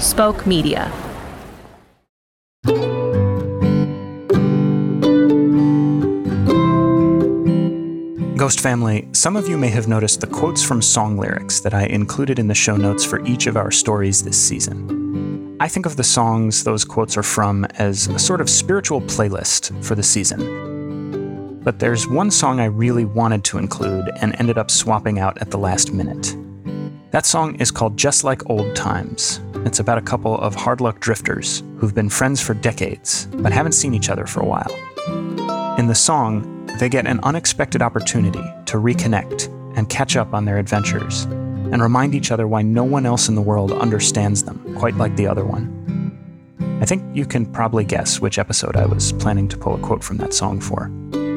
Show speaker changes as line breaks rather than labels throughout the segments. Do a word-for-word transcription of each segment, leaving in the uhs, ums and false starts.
Spoke Media.
Ghost family, some of you may have noticed the quotes from song lyrics that I included in the show notes for each of our stories this season. I think of the songs those quotes are from as a sort of spiritual playlist for the season. But there's one song I really wanted to include and ended up swapping out at the last minute. That song is called Just Like Old Times. It's about a couple of hard luck drifters who've been friends for decades, but haven't seen each other for a while. In the song, they get an unexpected opportunity to reconnect and catch up on their adventures and remind each other why no one else in the world understands them quite like the other one. I think you can probably guess which episode I was planning to pull a quote from that song for.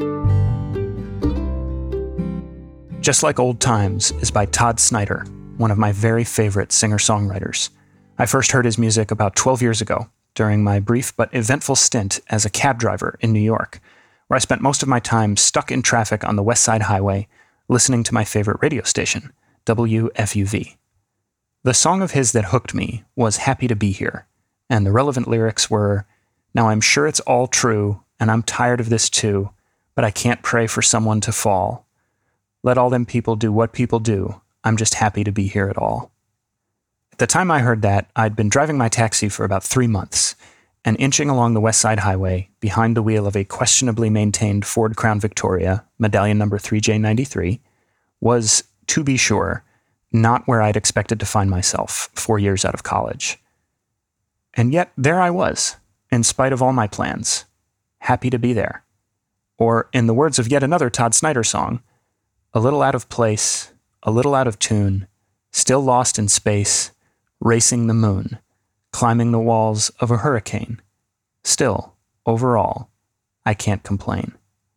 Just Like Old Times is by Todd Snider, one of my very favorite singer-songwriters. I first heard his music about twelve years ago during my brief but eventful stint as a cab driver in New York, where I spent most of my time stuck in traffic on the West Side Highway, listening to my favorite radio station, W F U V. The song of his that hooked me was Happy to Be Here, and the relevant lyrics were, "Now I'm sure it's all true, and I'm tired of this too, but I can't pray for someone to fall. Let all them people do what people do, I'm just happy to be here at all." At the time I heard that, I'd been driving my taxi for about three months, and inching along the West Side Highway behind the wheel of a questionably maintained Ford Crown Victoria, medallion number three J ninety-three, was, to be sure, not where I'd expected to find myself four years out of college. And yet, there I was, in spite of all my plans, happy to be there. Or, in the words of yet another Todd Snider song, a little out of place, a little out of tune, still lost in space, racing the moon, climbing the walls of a hurricane. Still, overall, I can't complain.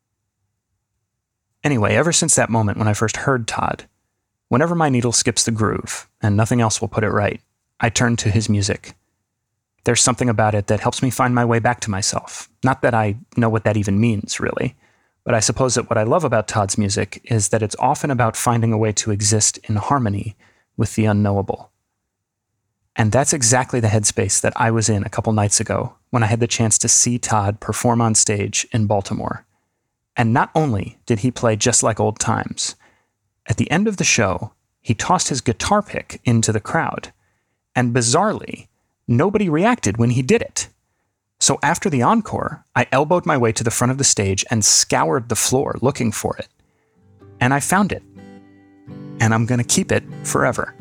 Anyway, ever since that moment when I first heard Todd, whenever my needle skips the groove, and nothing else will put it right, I turn to his music. There's something about it that helps me find my way back to myself. Not that I know what that even means, really, but I suppose that what I love about Todd's music is that it's often about finding a way to exist in harmony with the unknowable. And that's exactly the headspace that I was in a couple nights ago when I had the chance to see Todd perform on stage in Baltimore. And not only did he play Just Like Old Times, at the end of the show, he tossed his guitar pick into the crowd. And bizarrely, nobody reacted when he did it. So after the encore, I elbowed my way to the front of the stage and scoured the floor looking for it. And I found it. And I'm going to keep it forever.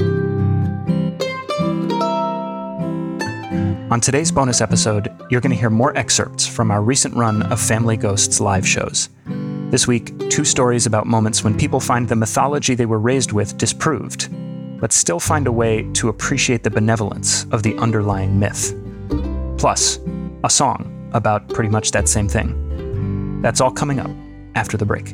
On today's bonus episode, you're going to hear more excerpts from our recent run of Family Ghosts live shows. This week, two stories about moments when people find the mythology they were raised with disproved, but still find a way to appreciate the benevolence of the underlying myth. Plus, a song about pretty much that same thing. That's all coming up after the break.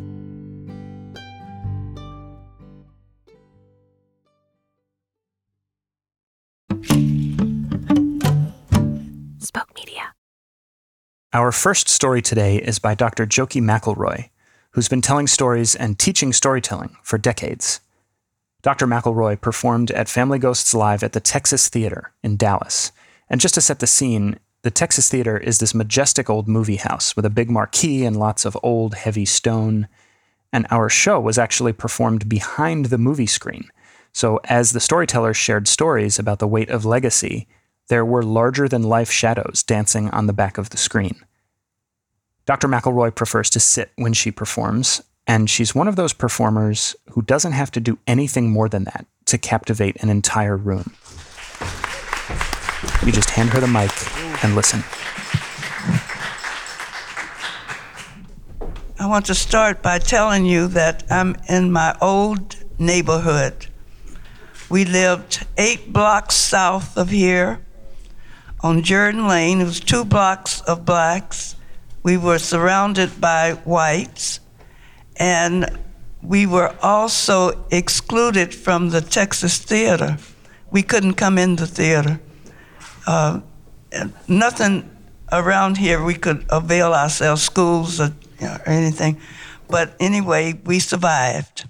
Spoke Media.
Our first story today is by Doctor Jokey McElroy, who's been telling stories and teaching storytelling for decades. Doctor McElroy performed at Family Ghosts Live at the Texas Theater in Dallas. And just to set the scene, the Texas Theater is this majestic old movie house with a big marquee and lots of old, heavy stone. And our show was actually performed behind the movie screen. So as the storytellers shared stories about the weight of legacy, there were larger-than-life shadows dancing on the back of the screen. Doctor McElroy prefers to sit when she performs, and she's one of those performers who doesn't have to do anything more than that to captivate an entire room. You just hand her the mic and listen.
I want to start by telling you that I'm in my old neighborhood. We lived eight blocks south of here on Jordan Lane. It was two blocks of blacks. We were surrounded by whites, and we were also excluded from the Texas Theater. We couldn't come in the theater. Uh, nothing around here we could avail ourselves, schools or, you know, or anything. But anyway, we survived.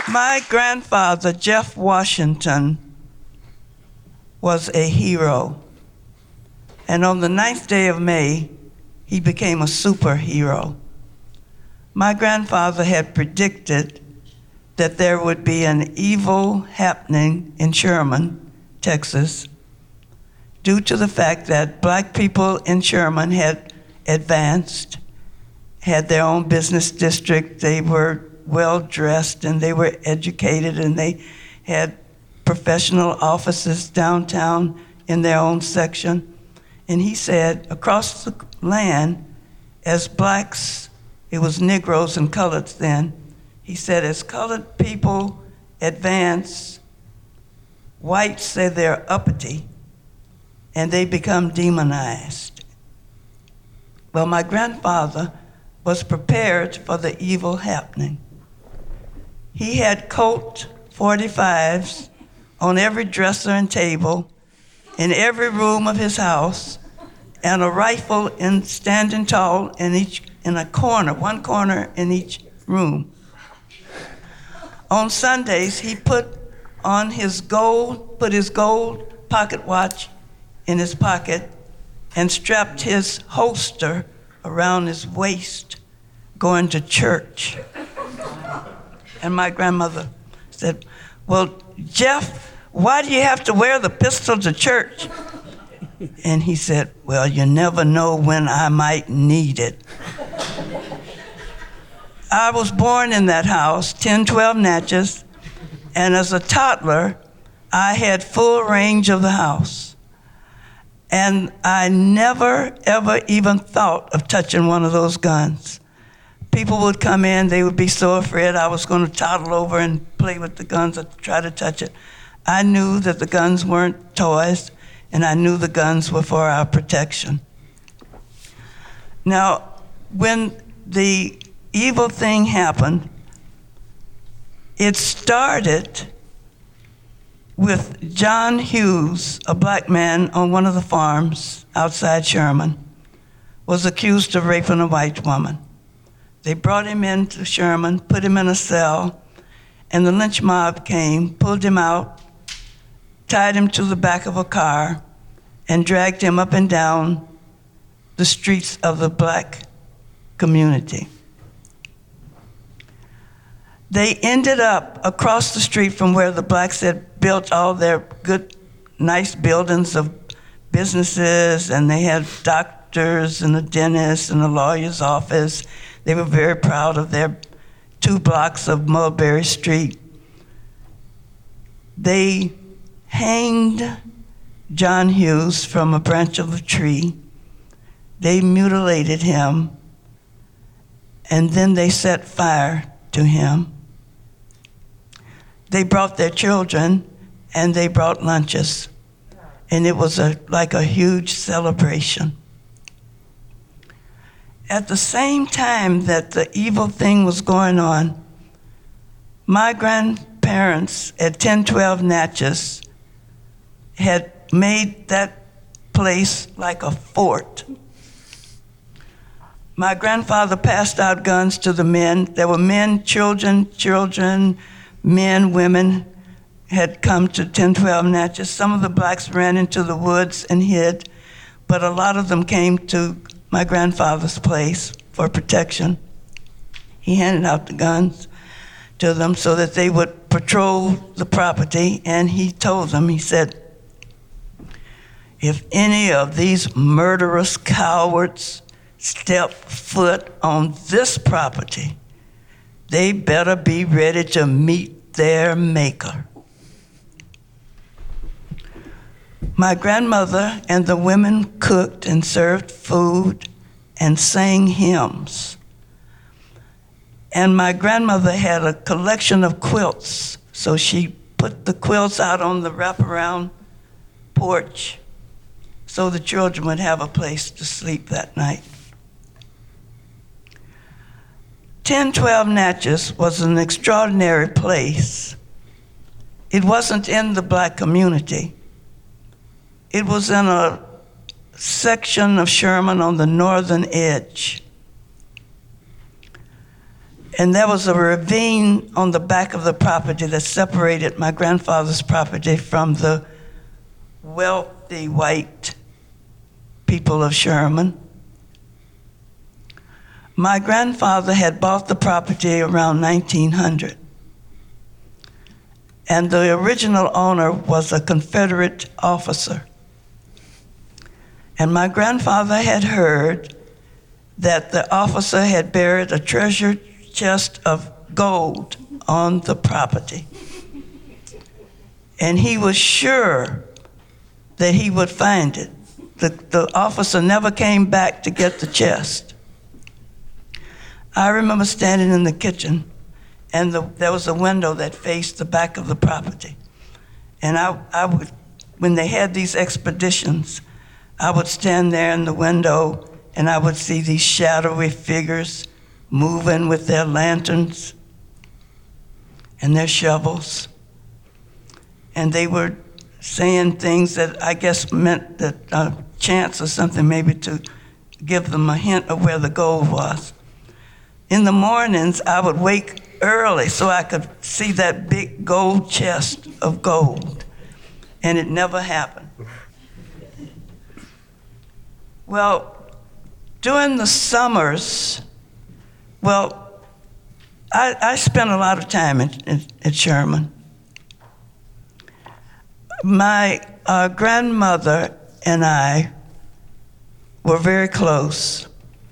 My grandfather, Jeff Washington, was a hero. And on the ninth day of May, he became a superhero. My grandfather had predicted that there would be an evil happening in Sherman, Texas, due to the fact that black people in Sherman had advanced, had their own business district, they were well-dressed and they were educated and they had professional offices downtown in their own section. And he said, across the land, as blacks, it was Negroes and coloreds then, he said, as colored people advance, whites say they're uppity and they become demonized. Well, my grandfather was prepared for the evil happening. He had Colt forty-fives on every dresser and table in every room of his house, and a rifle in standing tall in each in a corner, one corner in each room. On Sundays, he put on his gold, put his gold pocket watch in his pocket and strapped his holster around his waist, going to church. And my grandmother said, well, Jeff, why do you have to wear the pistol to church? And he said, well, you never know when I might need it. I was born in that house, ten twelve Natchez, and as a toddler, I had full range of the house. And I never, ever even thought of touching one of those guns. People would come in, they would be so afraid I was going to toddle over and play with the guns or try to touch it. I knew that the guns weren't toys, and I knew the guns were for our protection. Now, when the evil thing happened, it started with John Hughes, a black man on one of the farms outside Sherman, was accused of raping a white woman. They brought him into Sherman, put him in a cell, and the lynch mob came, pulled him out, tied him to the back of a car, and dragged him up and down the streets of the black community. They ended up across the street from where the blacks had built all their good, nice buildings of businesses, and they had doctors and a dentist and a lawyer's office. They were very proud of their two blocks of Mulberry Street. They hanged John Hughes from a branch of a tree. They mutilated him, and then they set fire to him. They brought their children, and they brought lunches, and it was a, like a huge celebration. At the same time that the evil thing was going on, my grandparents at ten twelve Natchez had made that place like a fort. My grandfather passed out guns to the men. There were men, children, children, men, women had come to ten twelve Natchez. Some of the blacks ran into the woods and hid, but a lot of them came to my grandfather's place for protection. He handed out the guns to them so that they would patrol the property, and he told them, he said, if any of these murderous cowards step foot on this property, they better be ready to meet their maker. My grandmother and the women cooked and served food and sang hymns. And my grandmother had a collection of quilts, so she put the quilts out on the wraparound porch so the children would have a place to sleep that night. ten twelve Natchez was an extraordinary place. It wasn't in the black community. It was in a section of Sherman on the northern edge. And there was a ravine on the back of the property that separated my grandfather's property from the wealthy white people of Sherman. My grandfather had bought the property around nineteen hundred. And the original owner was a Confederate officer. And my grandfather had heard that the officer had buried a treasure chest of gold on the property. And he was sure that he would find it. The, the officer never came back to get the chest. I remember standing in the kitchen, and the, there was a window that faced the back of the property. And I, I would, when they had these expeditions, I would stand there in the window and I would see these shadowy figures moving with their lanterns and their shovels. And they were saying things that I guess meant that uh, chance or something, maybe to give them a hint of where the gold was. In the mornings, I would wake early so I could see that big gold chest of gold, and it never happened. Well, during the summers, well, I, I spent a lot of time at, at, at Sherman. My uh, grandmother and I were very close.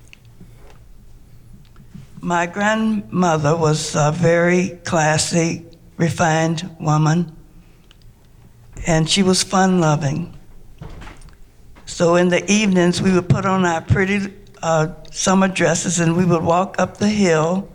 My grandmother was a very classy, refined woman, and she was fun-loving. So in the evenings, we would put on our pretty uh, summer dresses and we would walk up the hill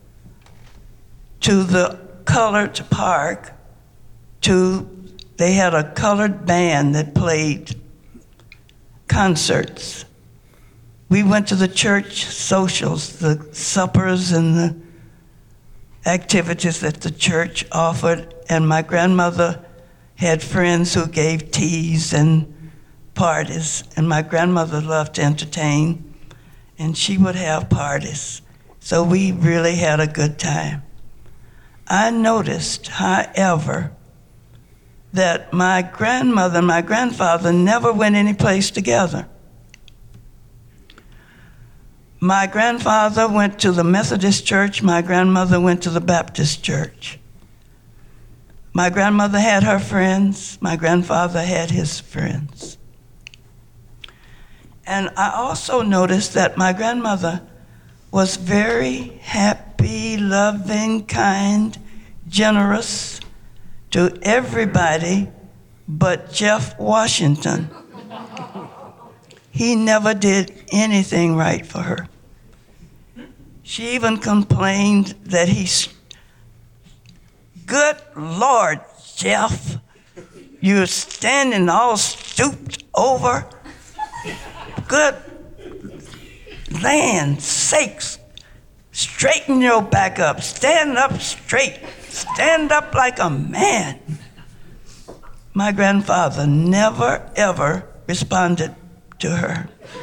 to the colored park. To they had a colored band that played concerts. We went to the church socials, the suppers and the activities that the church offered, and my grandmother had friends who gave teas and parties, and my grandmother loved to entertain, and she would have parties. So we really had a good time. I noticed, however, that my grandmother and my grandfather never went anyplace together. My grandfather went to the Methodist church, my grandmother went to the Baptist church. My grandmother had her friends, my grandfather had his friends. And I also noticed that my grandmother was very happy, loving, kind, generous to everybody but Jeff Washington. He never did anything right for her. She even complained that he's, good Lord, Jeff, you're standing all stooped over. Good land sakes, straighten your back up, stand up straight, stand up like a man. My grandfather never, ever responded to her.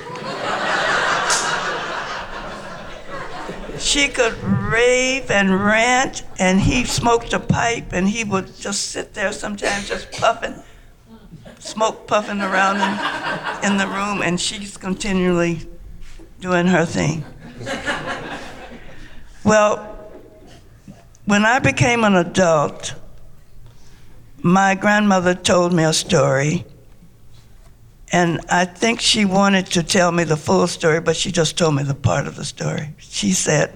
She could rave and rant, and he smoked a pipe, and he would just sit there sometimes just puffing, smoke puffing around in, in the room, and she's continually doing her thing. Well, when I became an adult, my grandmother told me a story, and I think she wanted to tell me the full story, but she just told me the part of the story. She said,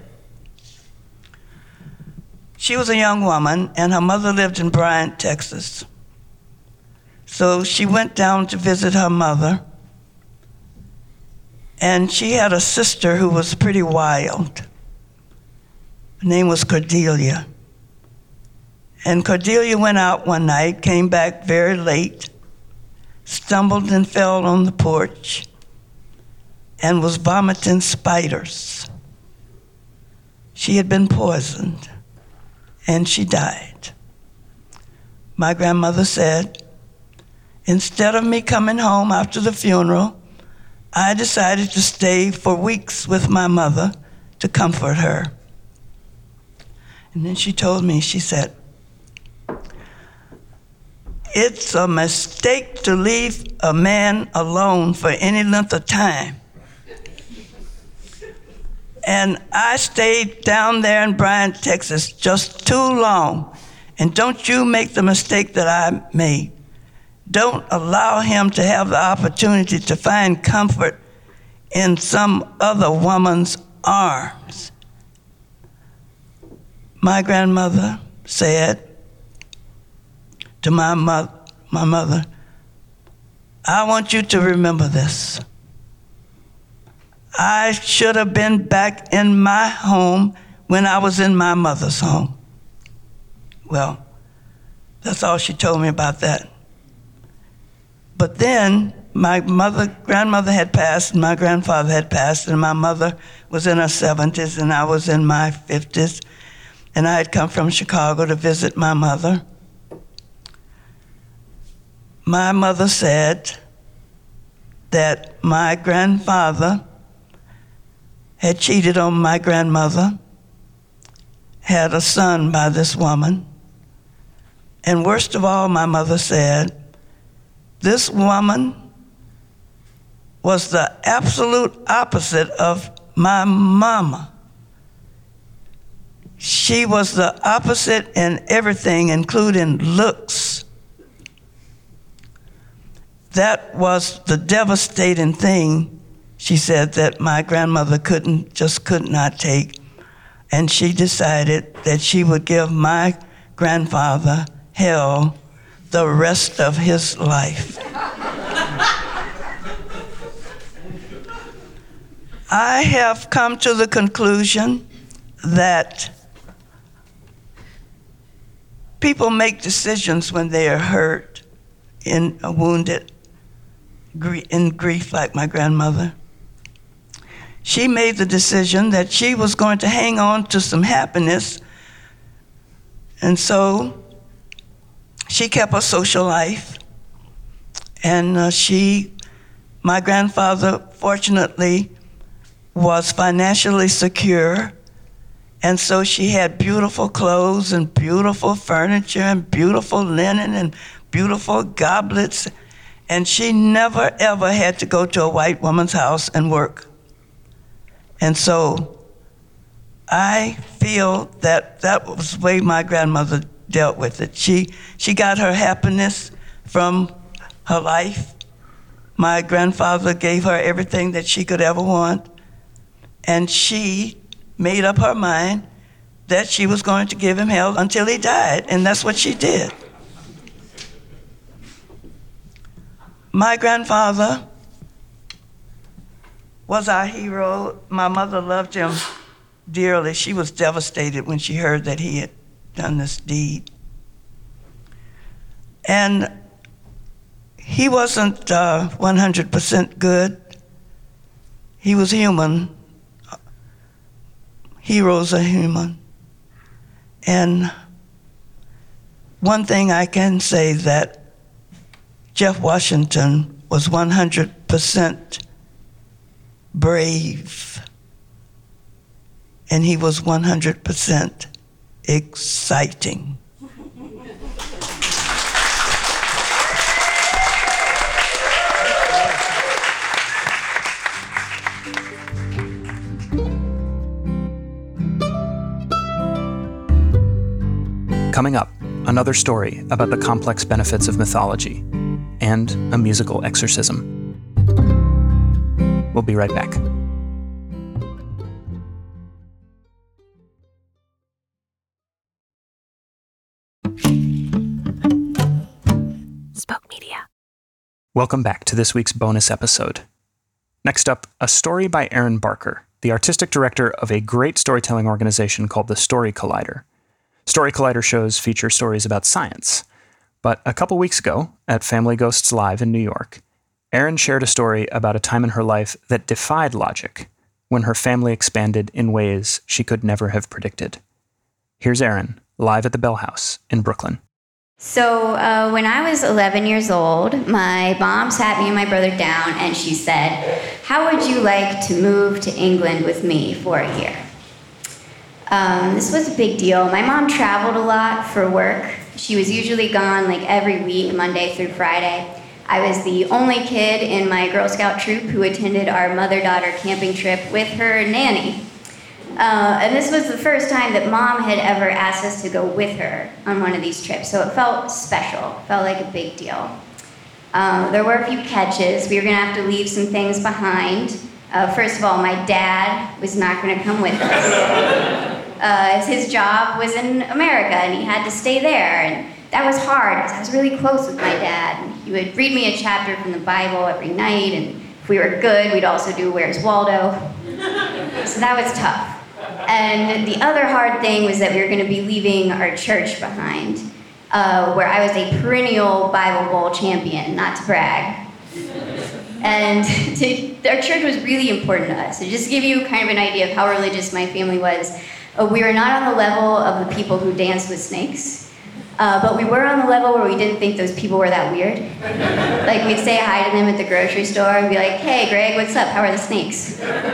she was a young woman, and her mother lived in Bryant, Texas. So she went down to visit her mother, and she had a sister who was pretty wild. Her name was Cordelia. And Cordelia went out one night, came back very late, stumbled and fell on the porch, and was vomiting spiders. She had been poisoned, and she died. My grandmother said, instead of me coming home after the funeral, I decided to stay for weeks with my mother to comfort her. And then she told me, she said, it's a mistake to leave a man alone for any length of time. And I stayed down there in Bryan, Texas, just too long. And don't you make the mistake that I made. Don't allow him to have the opportunity to find comfort in some other woman's arms. My grandmother said to my, mo- my mother, I want you to remember this. I should have been back in my home when I was in my mother's home. Well, that's all she told me about that. But then my mother, grandmother had passed, and my grandfather had passed, and my mother was in her seventies, and I was in my fifties, and I had come from Chicago to visit my mother. My mother said that my grandfather had cheated on my grandmother, had a son by this woman, and worst of all, my mother said, this woman was the absolute opposite of my mama. She was the opposite in everything, including looks. That was the devastating thing, she said, that my grandmother couldn't, just could not take. And she decided that she would give my grandfather hell the rest of his life. I have come to the conclusion that people make decisions when they are hurt, in uh, wounded, gr- in grief, like my grandmother. She made the decision that she was going to hang on to some happiness, and so she kept a social life, and uh, she, my grandfather, fortunately, was financially secure, and so she had beautiful clothes and beautiful furniture and beautiful linen and beautiful goblets, and she never ever had to go to a white woman's house and work. And so I feel that that was the way my grandmother dealt with it. She she got her happiness from her life. My grandfather gave her everything that she could ever want, and she made up her mind that she was going to give him hell until he died, and that's what she did. My grandfather was our hero. My mother loved him dearly. She was devastated when she heard that he had done this deed. And he wasn't uh, one hundred percent good. He was human. Heroes are human. And one thing I can say, that Jeff Washington was one hundred percent brave, and he was one hundred percent exciting.
Coming up, another story about the complex benefits of mythology and a musical exorcism. We'll be right back.
Spoke Media.
Welcome back to this week's bonus episode. Next up, a story by Erin Barker, the artistic director of a great storytelling organization called the Story Collider. Story Collider shows feature stories about science. But a couple weeks ago, at Family Ghosts Live in New York, Erin shared a story about a time in her life that defied logic, when her family expanded in ways she could never have predicted. Here's Erin, live at the Bell House in Brooklyn.
So uh, when I was eleven years old, my mom sat me and my brother down and she said, "How would you like to move to England with me for a year?" Um, this was a big deal. My mom traveled a lot for work. She was usually gone like every week, Monday through Friday. I was the only kid in my Girl Scout troop who attended our mother-daughter camping trip with her nanny. Uh, and this was the first time that Mom had ever asked us to go with her on one of these trips, so it felt special, felt like a big deal. Um, there were a few catches. We were going to have to leave some things behind. Uh, first of all, my dad was not going to come with us. Uh, his job was in America, and he had to stay there, and that was hard because I was really close with my dad. And he would read me a chapter from the Bible every night, and if we were good, we'd also do Where's Waldo. So that was tough. And the other hard thing was that we were going to be leaving our church behind, uh, where I was a perennial Bible Bowl champion, not to brag. And to, our church was really important to us. So just to give you kind of an idea of how religious my family was, uh, we were not on the level of the people who danced with snakes, uh, but we were on the level where we didn't think those people were that weird. Like, we'd say hi to them at the grocery store and be like, "Hey, Greg, what's up? How are the snakes?"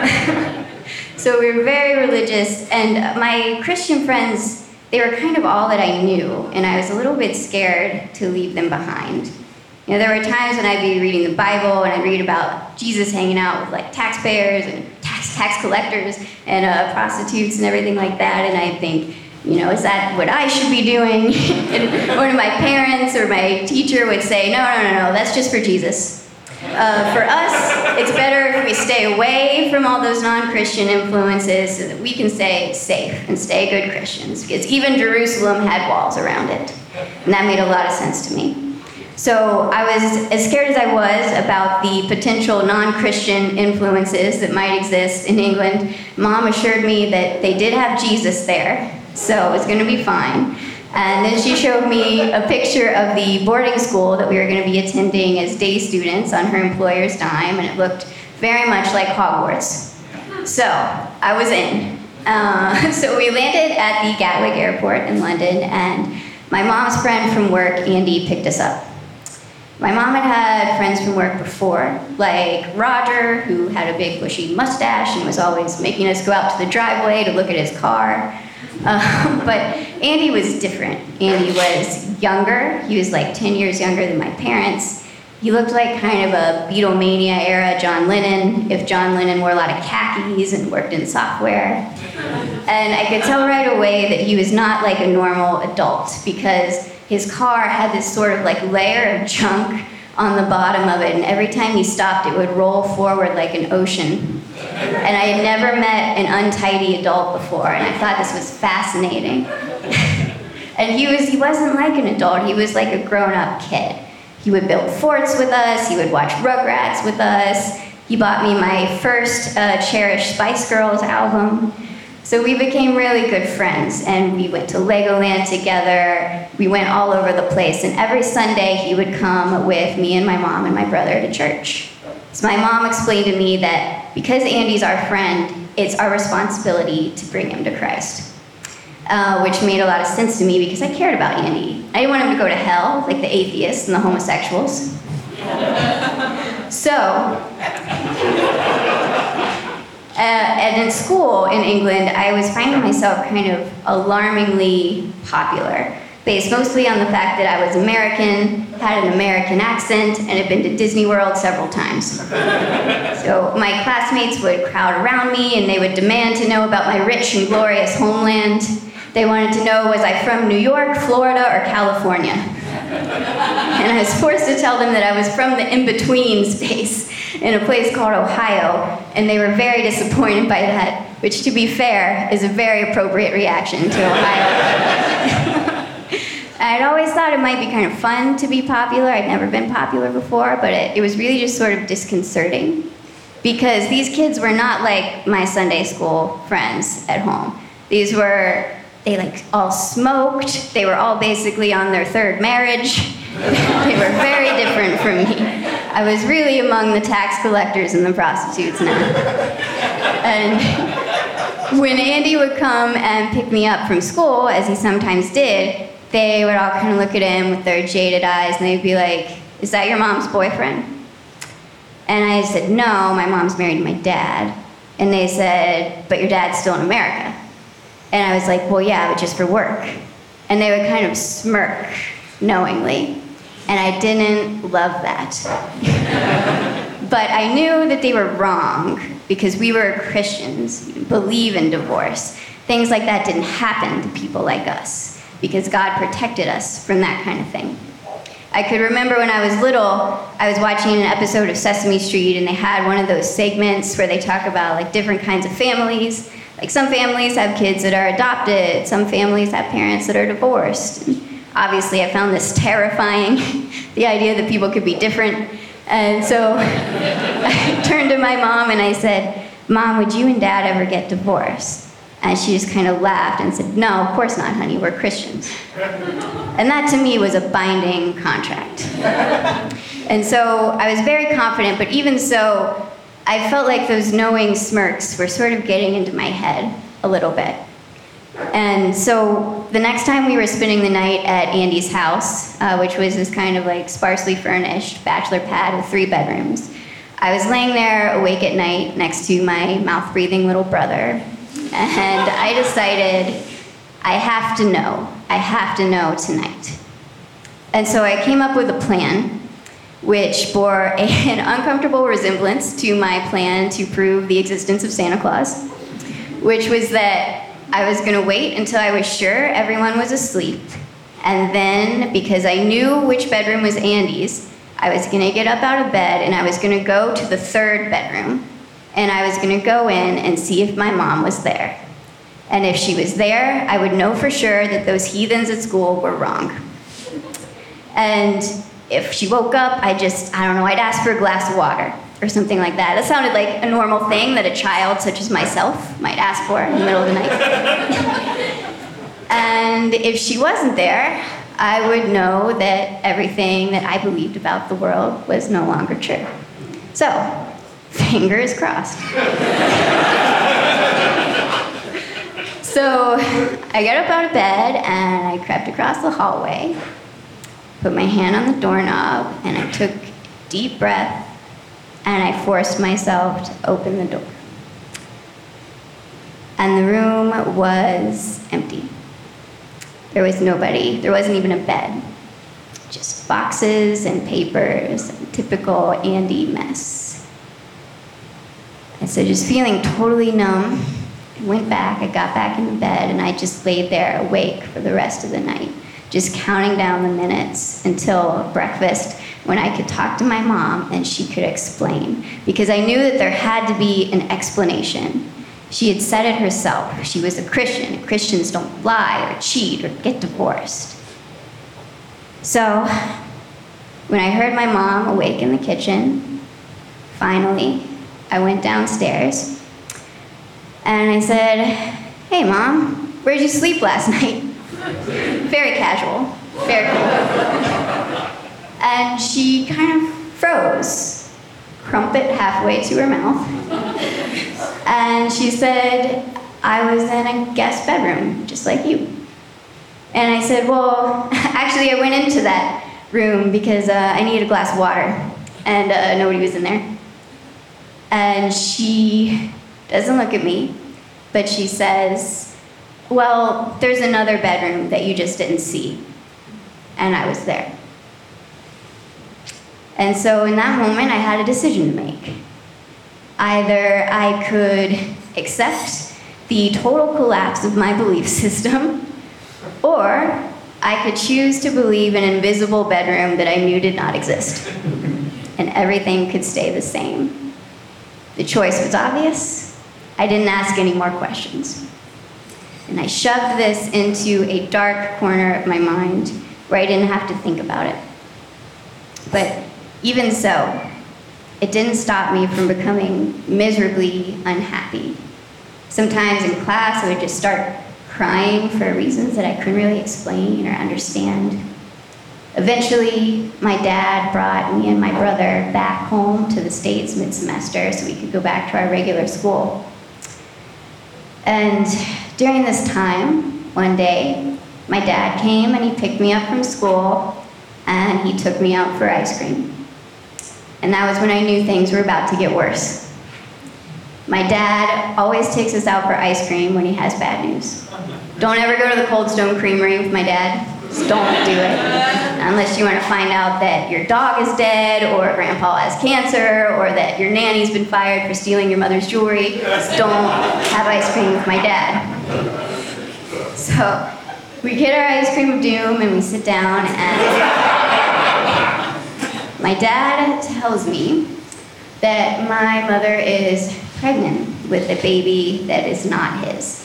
So we were very religious, and my Christian friends, they were kind of all that I knew, and I was a little bit scared to leave them behind. You know, there were times when I'd be reading the Bible and I'd read about Jesus hanging out with like taxpayers and tax tax collectors and uh, prostitutes and everything like that, and I'd think, you know, is that what I should be doing? And one of my parents or my teacher would say, no, no, no, no, that's just for Jesus. Uh, for us, it's better if we stay away from all those non-Christian influences so that we can stay safe and stay good Christians, because even Jerusalem had walls around it, and that made a lot of sense to me. So I was as scared as I was about the potential non-Christian influences that might exist in England. Mom assured me that they did have Jesus there, so it was going to be fine. And then she showed me a picture of the boarding school that we were going to be attending as day students on her employer's dime, and it looked very much like Hogwarts. So I was in. Uh, so we landed at the Gatwick Airport in London, and my mom's friend from work, Andy, picked us up. My mom had had friends from work before, like Roger, who had a big bushy mustache and was always making us go out to the driveway to look at his car. Uh, but Andy was different. Andy was younger. He was like ten years younger than my parents. He looked like kind of a Beatlemania era John Lennon, if John Lennon wore a lot of khakis and worked in software. And I could tell right away that he was not like a normal adult, because his car had this sort of like layer of junk on the bottom of it, and every time he stopped, it would roll forward like an ocean. And I had never met an untidy adult before, and I thought this was fascinating. And he was, he wasn't like an adult, he was like a grown-up kid. He would build forts with us, he would watch Rugrats with us, he bought me my first uh, cherished Spice Girls album. So we became really good friends, and we went to Legoland together, we went all over the place, and every Sunday he would come with me and my mom and my brother to church. So my mom explained to me that because Andy's our friend, it's our responsibility to bring him to Christ, uh, which made a lot of sense to me because I cared about Andy. I didn't want him to go to hell, like the atheists and the homosexuals. So, Uh, and in school in England, I was finding myself kind of alarmingly popular, based mostly on the fact that I was American, had an American accent, and had been to Disney World several times. So my classmates would crowd around me, and they would demand to know about my rich and glorious homeland. They wanted to know, was I from New York, Florida, or California? And I was forced to tell them that I was from the in-between space in a place called Ohio, and they were very disappointed by that, which, to be fair, is a very appropriate reaction to Ohio. I'd always thought it might be kind of fun to be popular. I'd never been popular before, but it, it was really just sort of disconcerting, because these kids were not like my Sunday school friends at home. These were, they like all smoked, they were all basically on their third marriage. They were very different from me. I was really among the tax collectors and the prostitutes now. And when Andy would come and pick me up from school, as he sometimes did, they would all kind of look at him with their jaded eyes, and they'd be like, "Is that your mom's boyfriend?" And I said, "No, my mom's married to my dad." And they said, "But your dad's still in America." And I was like, well, yeah, but just for work. And they would kind of smirk knowingly. And I didn't love that. But I knew that they were wrong because we were Christians, we believe in divorce. Things like that didn't happen to people like us because God protected us from that kind of thing. I could remember when I was little, I was watching an episode of Sesame Street, and they had one of those segments where they talk about like different kinds of families. Like some families have kids that are adopted, some families have parents that are divorced. And obviously, I found this terrifying, the idea that people could be different. And so I turned to my mom and I said, Mom, would you and Dad ever get divorced? And she just kind of laughed and said, no, of course not, honey, we're Christians. And that to me was a binding contract. And so I was very confident, but even so, I felt like those knowing smirks were sort of getting into my head a little bit. And so the next time we were spending the night at Andy's house, uh, which was this kind of like sparsely furnished bachelor pad with three bedrooms, I was laying there awake at night next to my mouth-breathing little brother. And I decided, I have to know. I have to know tonight. And so I came up with a plan, which bore a, an uncomfortable resemblance to my plan to prove the existence of Santa Claus, which was that I was going to wait until I was sure everyone was asleep. And then, because I knew which bedroom was Andy's, I was going to get up out of bed and I was going to go to the third bedroom. And I was going to go in and see if my mom was there. And if she was there, I would know for sure that those heathens at school were wrong. And if she woke up, I just, I don't know, I'd ask for a glass of water or something like that. That sounded like a normal thing that a child such as myself might ask for in the middle of the night. And if she wasn't there, I would know that everything that I believed about the world was no longer true. So, fingers crossed. So I got up out of bed and I crept across the hallway, put my hand on the doorknob, and I took a deep breath and I forced myself to open the door. And the room was empty. There was nobody. There wasn't even a bed. Just boxes and papers, and typical Andy mess. And so just feeling totally numb, I went back, I got back in the bed, and I just laid there awake for the rest of the night, just counting down the minutes until breakfast when I could talk to my mom and she could explain. Because I knew that there had to be an explanation. She had said it herself. She was a Christian, and Christians don't lie or cheat or get divorced. So when I heard my mom awake in the kitchen, finally, I went downstairs and I said, hey, Mom, where'd you sleep last night? Very casual, very cool. And she kind of froze, crumpet halfway to her mouth. And she said, I was in a guest bedroom, just like you. And I said, well, actually I went into that room because uh, I needed a glass of water and uh, nobody was in there. And she doesn't look at me, but she says, well, there's another bedroom that you just didn't see. And I was there. And so in that moment, I had a decision to make. Either I could accept the total collapse of my belief system, or I could choose to believe in an invisible bedroom that I knew did not exist. And everything could stay the same. The choice was obvious. I didn't ask any more questions. And I shoved this into a dark corner of my mind where I didn't have to think about it. But even so, it didn't stop me from becoming miserably unhappy. Sometimes in class, I would just start crying for reasons that I couldn't really explain or understand. Eventually, my dad brought me and my brother back home to the States mid-semester so we could go back to our regular school. And during this time, one day, my dad came and he picked me up from school and he took me out for ice cream. And that was when I knew things were about to get worse. My dad always takes us out for ice cream when he has bad news. Don't ever go to the Cold Stone Creamery with my dad. Just don't do it. Unless you want to find out that your dog is dead, or grandpa has cancer, or that your nanny's been fired for stealing your mother's jewelry. Just don't have ice cream with my dad. So we get our ice cream of doom and we sit down, and my dad tells me that my mother is pregnant with a baby that is not his.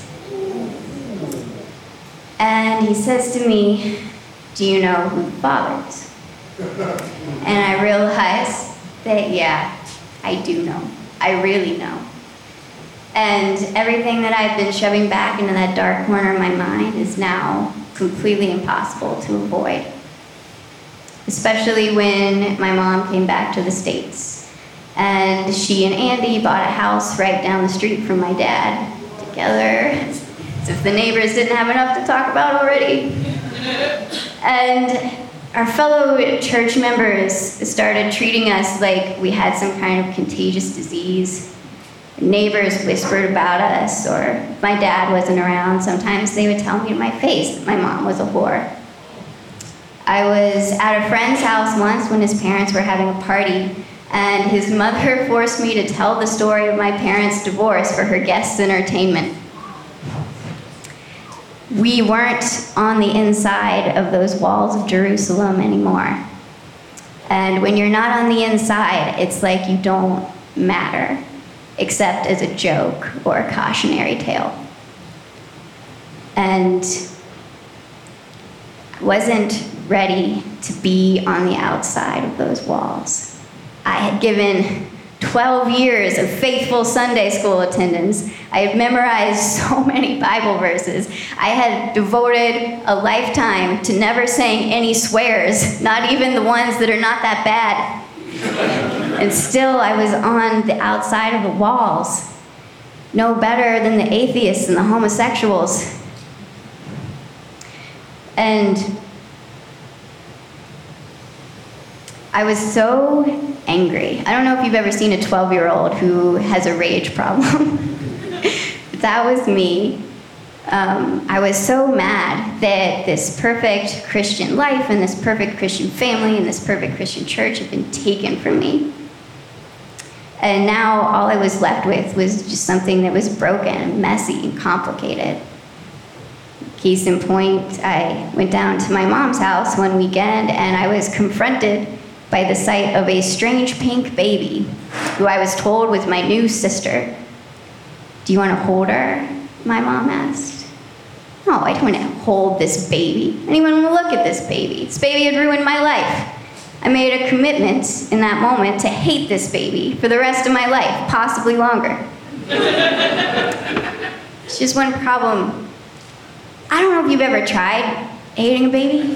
And he says to me, "Do you know who the father is?" And I realize that, yeah, I do know. I really know. And everything that I've been shoving back into that dark corner of my mind is now completely impossible to avoid. Especially when my mom came back to the States. And she and Andy bought a house right down the street from my dad together, as if the neighbors didn't have enough to talk about already. And our fellow church members started treating us like we had some kind of contagious disease. Neighbors whispered about us, or if my dad wasn't around, sometimes they would tell me to my face that my mom was a whore. I was at a friend's house once when his parents were having a party, and his mother forced me to tell the story of my parents' divorce for her guests' entertainment. We weren't on the inside of those walls of Jerusalem anymore. And when you're not on the inside, it's like you don't matter, except as a joke or a cautionary tale. And I wasn't ready to be on the outside of those walls. I had given twelve years of faithful Sunday school attendance. I had memorized so many Bible verses. I had devoted a lifetime to never saying any swears, not even the ones that are not that bad. And still, I was on the outside of the walls, no better than the atheists and the homosexuals. And I was so angry. I don't know if you've ever seen a twelve-year-old who has a rage problem. But that was me. Um, I was so mad that this perfect Christian life and this perfect Christian family and this perfect Christian church had been taken from me. And now all I was left with was just something that was broken and messy and complicated. Case in point, I went down to my mom's house one weekend and I was confronted by the sight of a strange pink baby who I was told was my new sister. "Do you want to hold her?" my mom asked. "No, I don't want to hold this baby. I don't even want to look at this baby. This baby had ruined my life." I made a commitment in that moment to hate this baby for the rest of my life, possibly longer. It's just one problem. I don't know if you've ever tried hating a baby.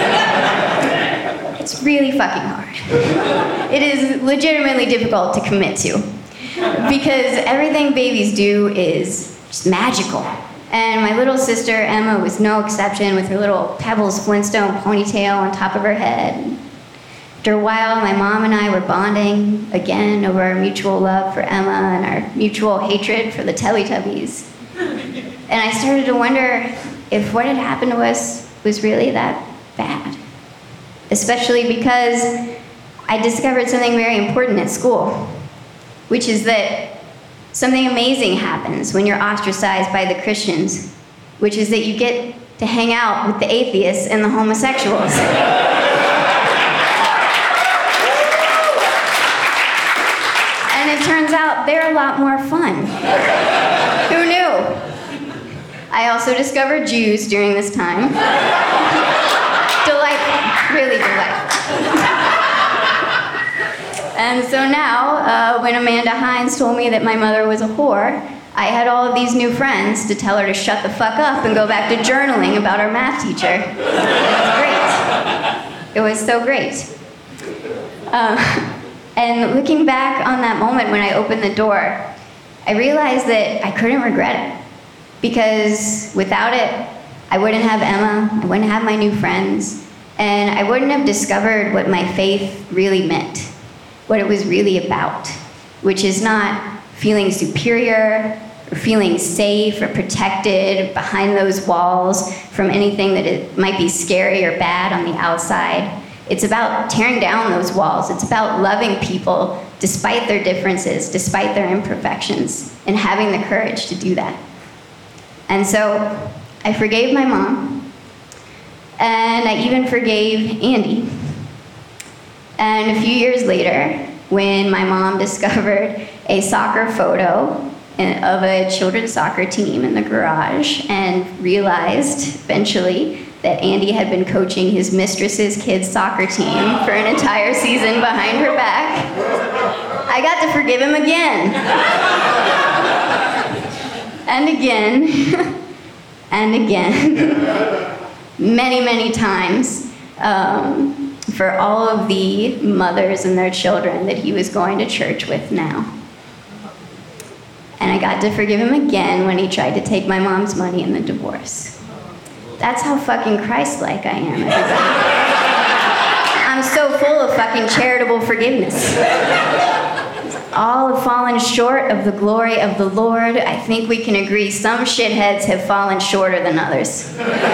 It's really fucking hard. It is legitimately difficult to commit to because everything babies do is just magical. And my little sister, Emma, was no exception with her little Pebbles Flintstone ponytail on top of her head. After a while, my mom and I were bonding again over our mutual love for Emma and our mutual hatred for the Teletubbies. And I started to wonder if what had happened to us was really that bad. Especially because I discovered something very important at school, which is that something amazing happens when you're ostracized by the Christians, which is that you get to hang out with the atheists and the homosexuals. And it turns out they're a lot more fun. Who knew? I also discovered Jews during this time. Delightful, really delightful. And so now, uh, when Amanda Hines told me that my mother was a whore, I had all of these new friends to tell her to shut the fuck up and go back to journaling about our math teacher. It was great. It was so great. Uh, and looking back on that moment when I opened the door, I realized that I couldn't regret it. Because without it, I wouldn't have Emma, I wouldn't have my new friends, and I wouldn't have discovered what my faith really meant, what it was really about, which is not feeling superior, or feeling safe or protected behind those walls from anything that it might be scary or bad on the outside. It's about tearing down those walls. It's about loving people despite their differences, despite their imperfections, and having the courage to do that. And so I forgave my mom, and I even forgave Andy. And a few years later, when my mom discovered a soccer photo of a children's soccer team in the garage and realized eventually that Andy had been coaching his mistress's kids' soccer team for an entire season behind her back, I got to forgive him again. And again, and again, many, many times, um, for all of the mothers and their children that he was going to church with now. And I got to forgive him again when he tried to take my mom's money in the divorce. That's how fucking Christ-like I am, everybody. I'm so full of fucking charitable forgiveness. All have fallen short of the glory of the Lord. I think we can agree some shitheads have fallen shorter than others.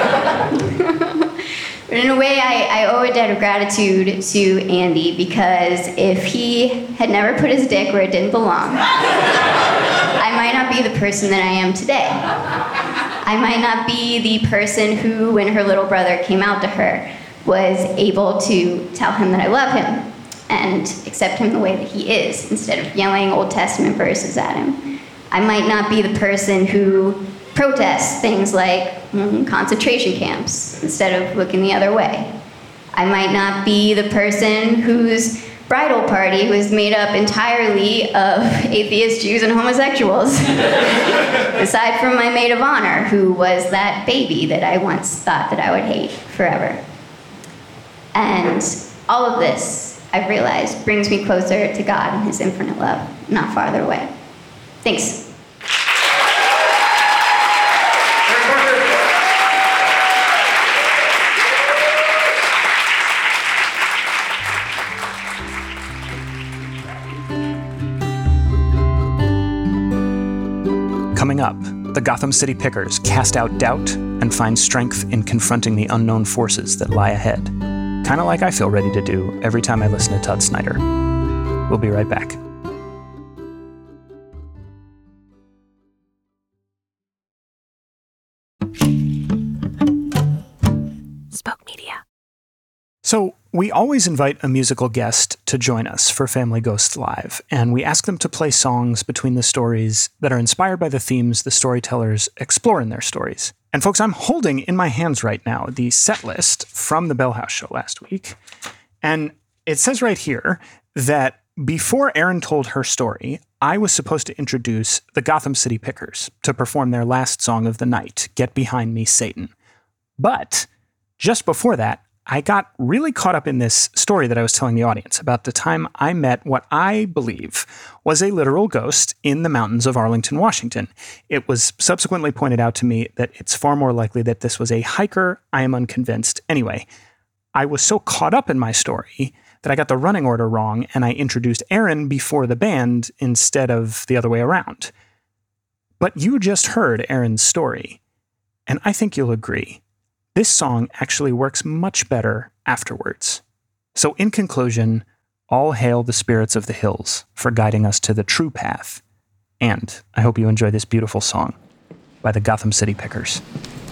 But in a way, I, I owe a debt of gratitude to Andy, because if he had never put his dick where it didn't belong, I might not be the person that I am today. I might not be the person who, when her little brother came out to her, was able to tell him that I love him and accept him the way that he is, instead of yelling Old Testament verses at him. I might not be the person who protests things like mm, concentration camps instead of looking the other way. I might not be the person whose bridal party was made up entirely of atheists, Jews, and homosexuals, aside from my maid of honor, who was that baby that I once thought that I would hate forever. And all of this, I've realized, brings me closer to God and his infinite love, not farther away. Thanks.
Coming up, the Gotham City Pickers cast out doubt and find strength in confronting the unknown forces that lie ahead. Kind of like I feel ready to do every time I listen to Todd Snyder. We'll be right back.
Spoke Media.
So, we always invite a musical guest to join us for Family Ghost Live, and we ask them to play songs between the stories that are inspired by the themes the storytellers explore in their stories. And folks, I'm holding in my hands right now the set list from the Bell House show last week, and it says right here that before Erin told her story, I was supposed to introduce the Gotham City Pickers to perform their last song of the night, Get Behind Me, Satan. But just before that, I got really caught up in this story that I was telling the audience about the time I met what I believe was a literal ghost in the mountains of Arlington, Washington. It was subsequently pointed out to me that it's far more likely that this was a hiker. I am unconvinced. Anyway, I was so caught up in my story that I got the running order wrong, and I introduced Erin before the band instead of the other way around. But you just heard Erin's story, and I think you'll agree. This song actually works much better afterwards. So in conclusion, all hail the spirits of the hills for guiding us to the true path. And I hope you enjoy this beautiful song by the Gotham City Pickers.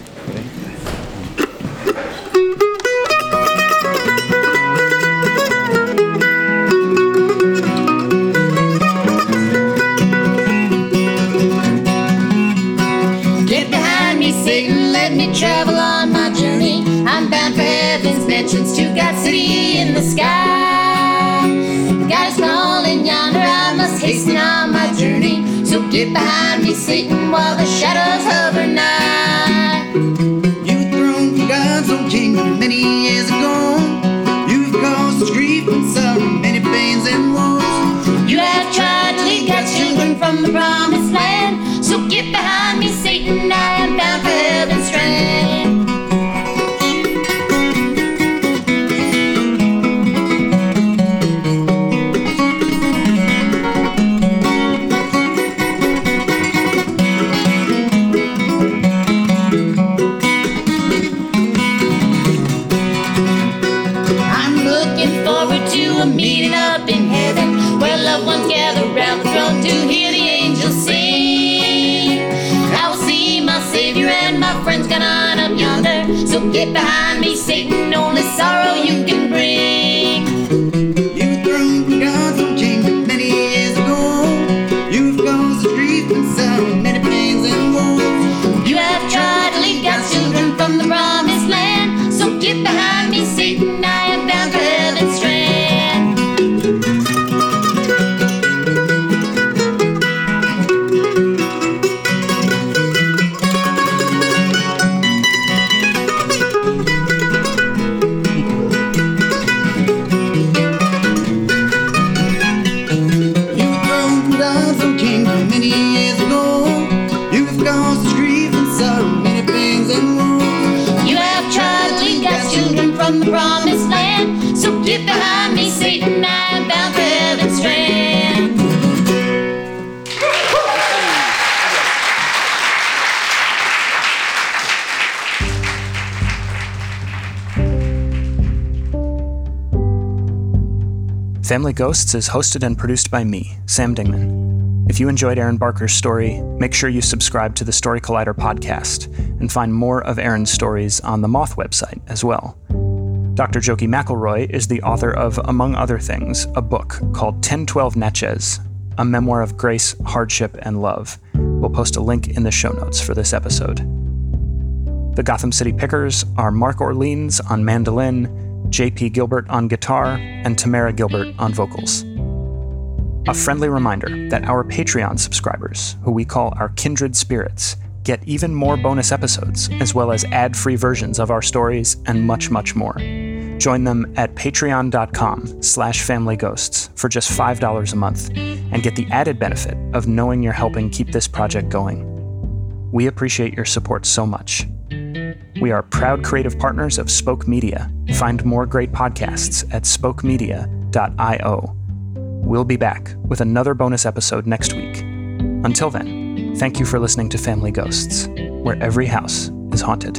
Get behind me, Satan, let me travel on my journey. I'm bound for heaven's mansions to God's city in the sky. God is calling yonder, I must hasten on my journey. So get behind me, Satan, while the shadows hover nigh.
You thrown from God's own kingdom many years ago. You've caused grief and sorrow, many pains and woes.
You have tried to lead God's children from the promised land. So get behind me, Satan, I am bound for heaven's strand. friends gone on up yonder. So get behind me, Satan, only sorrow you can bring.
You were thrown from God's own kingdom many years ago. You've caused grief and sorrow, many pains and woes.
You have tried to lead God's children from the promised land. So get behind me, Satan, I am bound for heaven's strand. From the promised land, so get behind me, Satan, I am bound for heaven's strand.
Family Ghosts is hosted and produced by me, Sam Dingman. If you enjoyed Aaron Barker's story, make sure you subscribe to the Story Collider podcast and find more of Aaron's stories on the Moth website as well. Doctor Jokey McElroy is the author of, among other things, a book called ten twelve Natchez, a memoir of grace, hardship, and love. We'll post a link in the show notes for this episode. The Gotham City Pickers are Mark Orleans on mandolin, J P Gilbert on guitar, and Tamara Gilbert on vocals. A friendly reminder that our Patreon subscribers, who we call our kindred spirits, get even more bonus episodes, as well as ad-free versions of our stories and much, much more. Join them at patreon.com slash familyghosts for just five dollars a month and get the added benefit of knowing you're helping keep this project going. We appreciate your support so much. We are proud creative partners of Spoke Media. Find more great podcasts at spoke media dot io. We'll be back with another bonus episode next week. Until then, thank you for listening to Family Ghosts, where every house is haunted.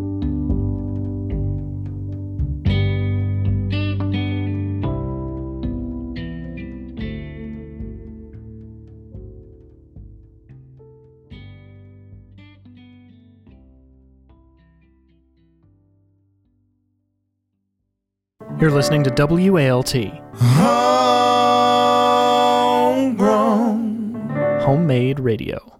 You're listening to W A L T.
Homegrown.
Homemade radio.